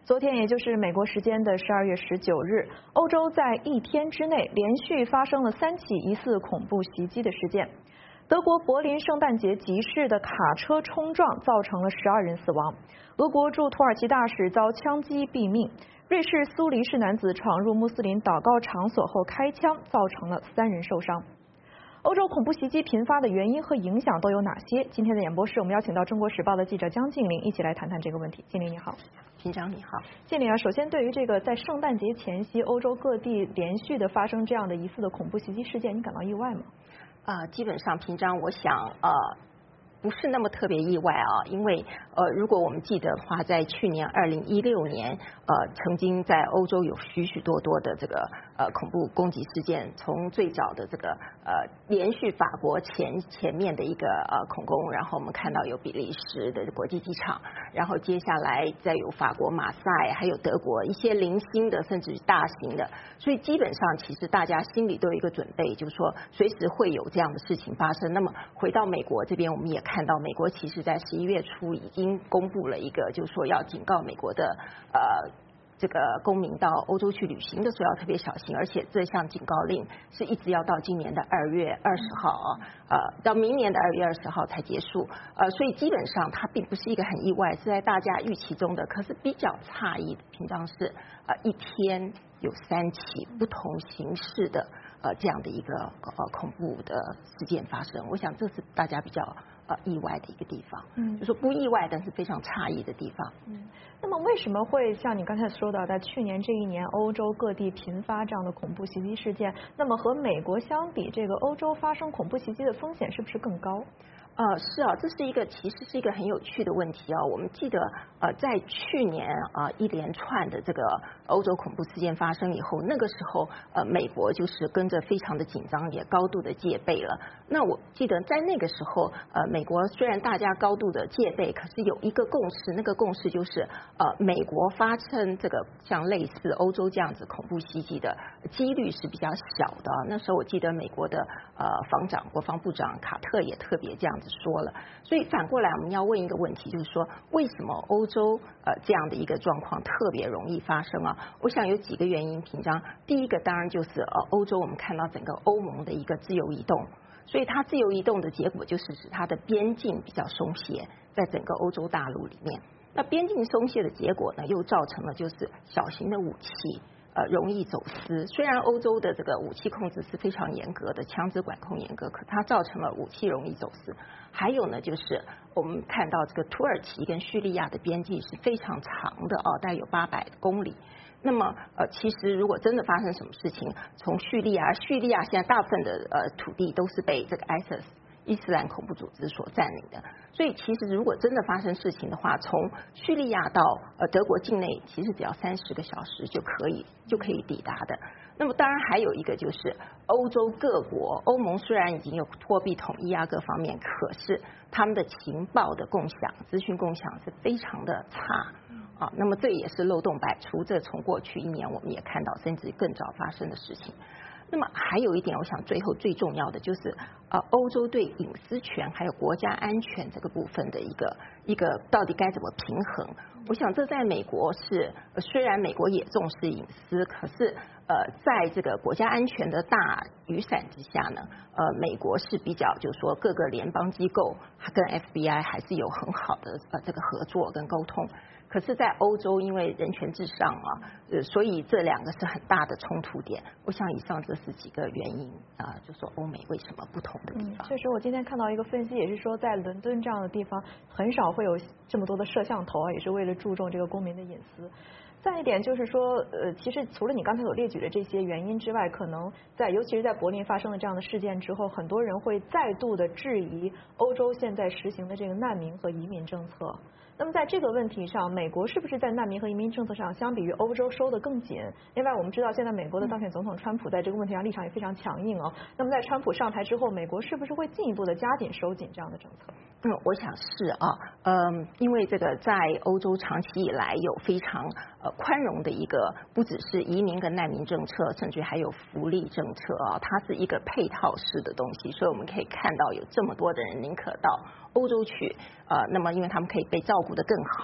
昨天，也就是美国时间的12月19日，欧洲在一天之内连续发生了3起疑似恐怖袭击的事件。德国柏林圣诞节集市的卡车冲撞造成了12人死亡。俄国驻土耳其大使遭枪击毙命。瑞士苏黎世男子闯入穆斯林祷告场所后开枪，造成了3人受伤。欧洲恐怖袭击频发的原因和影响都有哪些？今天的演播室，我们邀请到《中国时报》的记者江静玲一起来谈谈这个问题。静玲你好。 平常你好。 静玲啊，首先对于这个在圣诞节前夕，欧洲各地连续的发生这样的疑似的恐怖袭击事件，你感到意外吗？ 基本上平常我想不是那么特别意外啊，因为如果我们记得的话，在去年2016年曾经在欧洲有许许多多的这个恐怖攻击事件，从最早的这个连续法国前面的一个恐攻，然后我们看到有比利时的国际机场，然后接下来再有法国马赛，还有德国一些零星的甚至于大型的，所以基本上其实大家心里都有一个准备，就是说随时会有这样的事情发生。那么回到美国这边，我们也看到美国其实在11月初已经公布了一个，就是说要警告美国的这个公民到欧洲去旅行的时候要特别小心，而且这项警告令是一直要到今年的2月20号到明年的2月20号才结束，所以基本上它并不是一个很意外，是在大家预期中的。可是比较诧异的，平常是一天有3起不同形式的这样的一个恐怖的事件发生，我想这是大家比较意外的一个地方，就说不意外，但是非常诧异的地方。 那么为什么会像你刚才说到，在去年这一年，欧洲各地频发这样的恐怖袭击事件？那么和美国相比，这个欧洲发生恐怖袭击的风险是不是更高？ 是啊，这是一个其实是一个很有趣的问题啊。我们记得在去年一连串的这个欧洲恐怖事件发生以后，那个时候美国就是跟着非常的紧张，也高度的戒备了。那我记得在那个时候美国虽然大家高度的戒备，可是有一个共识，那个共识就是美国发生这个像类似欧洲这样子恐怖袭击的几率是比较小的。那时候我记得美国的国防部长卡特也特别这样子说了。所以反过来我们要问一个问题，就是说为什么欧洲这样的一个状况特别容易发生啊？我想有几个原因。平常第一个当然就是欧洲我们看到整个欧盟的一个自由移动，所以它自由移动的结果就是使它的边境比较松懈，在整个欧洲大陆里面。那边境松懈的结果呢，又造成了就是小型的武器容易走私。虽然欧洲的这个武器控制是非常严格的，枪支管控严格，可它造成了武器容易走私。还有呢，就是我们看到这个土耳其跟叙利亚的边境是非常长的大概有800公里。那么其实如果真的发生什么事情，从叙利亚现在大部分的土地都是被这个 ISIS 伊斯兰恐怖组织所占领的，所以其实如果真的发生事情的话，从叙利亚到德国境内，其实只要30个小时就可以抵达的。那么当然还有一个就是欧洲各国，欧盟虽然已经有货币统一各方面，可是他们的情报的共享、资讯共享是非常的差那么这也是漏洞百出，这从过去1年我们也看到，甚至更早发生的事情。那么还有一点，我想最后最重要的就是欧洲对隐私权还有国家安全这个部分的一个到底该怎么平衡？我想这在美国是虽然美国也重视隐私，可是在这个国家安全的大雨伞之下呢，美国是比较就是说各个联邦机构跟 FBI 还是有很好的这个合作跟沟通。可是在欧洲因为人权至上所以这2个是很大的冲突点。我想以上这是几个原因就说欧美为什么不同的地方。 确实我今天看到一个分析，也是说在伦敦这样的地方很少会有这么多的摄像头也是为了注重这个公民的隐私。再一点就是说其实除了你刚才所列举的这些原因之外，可能尤其是在柏林发生了这样的事件之后，很多人会再度的质疑欧洲现在实行的这个难民和移民政策。那么在这个问题上，美国是不是在难民和移民政策上相比于欧洲收得更紧？另外我们知道现在美国的当选总统川普在这个问题上立场也非常强硬那么在川普上台之后，美国是不是会进一步的加紧收紧这样的政策？ 我想是因为这个在欧洲长期以来有非常宽容的一个，不只是移民跟难民政策，甚至还有福利政策它是一个配套式的东西，所以我们可以看到有这么多的人宁可到欧洲去那么因为他们可以被照顾得更好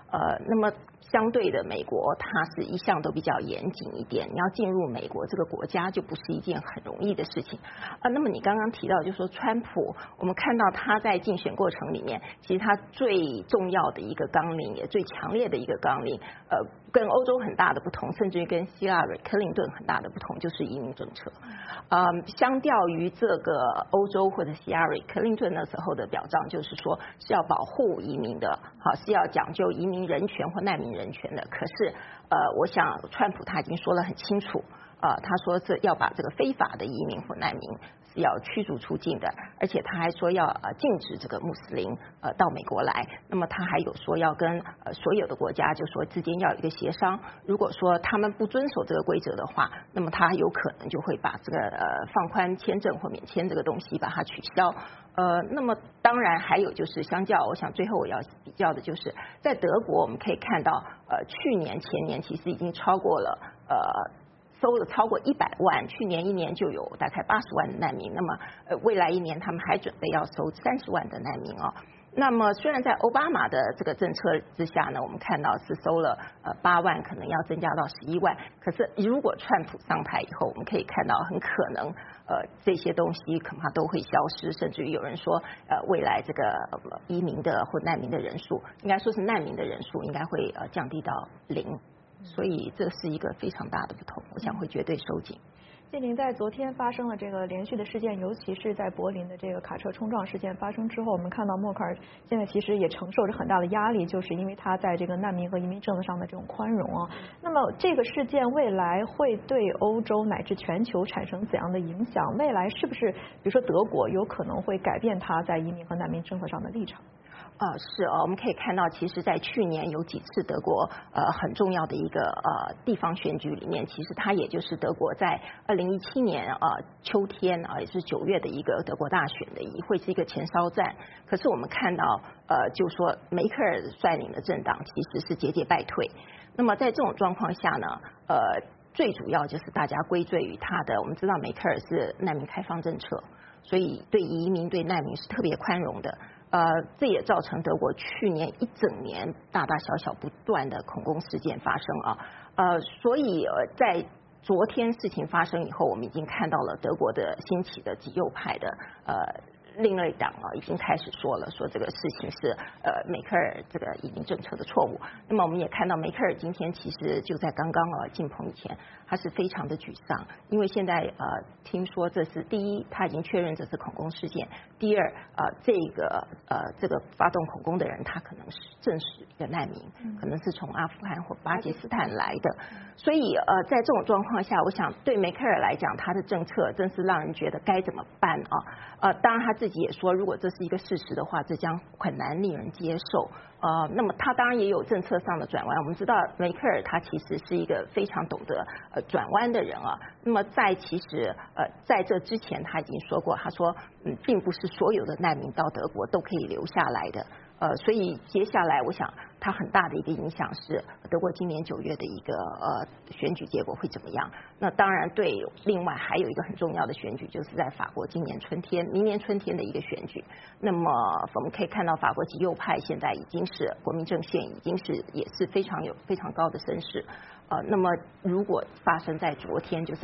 那么相对的，美国它是一向都比较严谨一点，你要进入美国这个国家就不是一件很容易的事情那么你刚刚提到，就是说川普，我们看到他在竞选过程里面，其实他最重要的一个纲领，也最强烈的一个纲领，跟欧洲很大的不同，甚至于跟希拉里·克林顿很大的不同，就是移民政策。相较于这个欧洲或者希拉里·克林顿那时候的表彰，就是说是要保护移民的，好是要讲究移民人权或难民人权的。可是我想川普他已经说得很清楚，他说是要把这个非法的移民或难民是要驱逐出境的，而且他还说要禁止这个穆斯林到美国来。那么他还有说要跟所有的国家就说之间要有一个协商，如果说他们不遵守这个规则的话，那么他有可能就会把这个放宽签证或免签这个东西把它取消。那么当然还有就是相较，我想最后我要比较的就是在德国，我们可以看到去年前年其实已经超过了收了超过100万，去年一年就有大概80万的难民，那么未来一年他们还准备要收30万的难民那么虽然在奥巴马的这个政策之下呢，我们看到是收了8万，可能要增加到11万，可是如果川普上台以后，我们可以看到很可能这些东西恐怕都会消失，甚至于有人说未来这个移民的或难民的人数，应该说是难民的人数应该会降低到0。所以这是一个非常大的不同，我想会绝对收紧。 谢宁，在昨天发生了这个连续的事件，尤其是在柏林的这个卡车冲撞事件发生之后，我们看到默克尔现在其实也承受着很大的压力，就是因为他在这个难民和移民政策上的这种宽容那么这个事件未来会对欧洲乃至全球产生怎样的影响？未来是不是比如说德国有可能会改变他在移民和难民政策上的立场？ 是我们可以看到，其实在去年有几次德国很重要的一个地方选举里面，其实它也就是德国在2017年秋天也是9月的一个德国大选的会是一个前哨战。可是我们看到就说梅克尔率领的政党其实是节节败退。那么在这种状况下呢最主要就是大家归罪于他的，我们知道梅克尔是难民开放政策，所以对移民对难民是特别宽容的。这也造成德国去年一整年大大小小不断的恐攻事件发生所以在昨天事情发生以后，我们已经看到了德国的兴起的极右派的另类党已经开始说了，说这个事情是梅克尔这个移民政策的错误。那么我们也看到梅克尔今天其实就在刚刚进棚以前，他是非常的沮丧，因为现在听说这是第一，他已经确认这是恐攻事件；第二这个发动恐攻的人，他可能是正是一个难民，可能是从阿富汗或巴基斯坦来的。所以在这种状况下，我想对梅克尔来讲，他的政策真是让人觉得该怎么办当然他自己也说，如果这是一个事实的话，这将很难令人接受。那么他当然也有政策上的转弯。我们知道梅克尔他其实是一个非常懂得转弯的人那么其实在这之前他已经说过，他说并不是所有的难民到德国都可以留下来的。所以接下来我想它很大的一个影响是德国今年9月的一个选举结果会怎么样。那当然对，另外还有一个很重要的选举，就是在法国明年春天的一个选举。那么我们可以看到法国极右派现在已经是国民阵线，已经是也是非常高的声势。那么如果发生在昨天，就是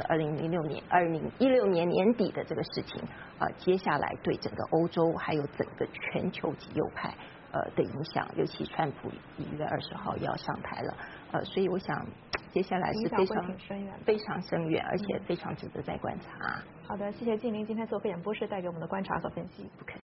2016年年底的这个事情接下来对整个欧洲还有整个全球极右派的影响，尤其川普1月20号要上台了所以我想接下来是非常深远，而且非常值得再观察。 好的，谢谢静玲今天做飞演播室带给我们的观察和分析。 不客气。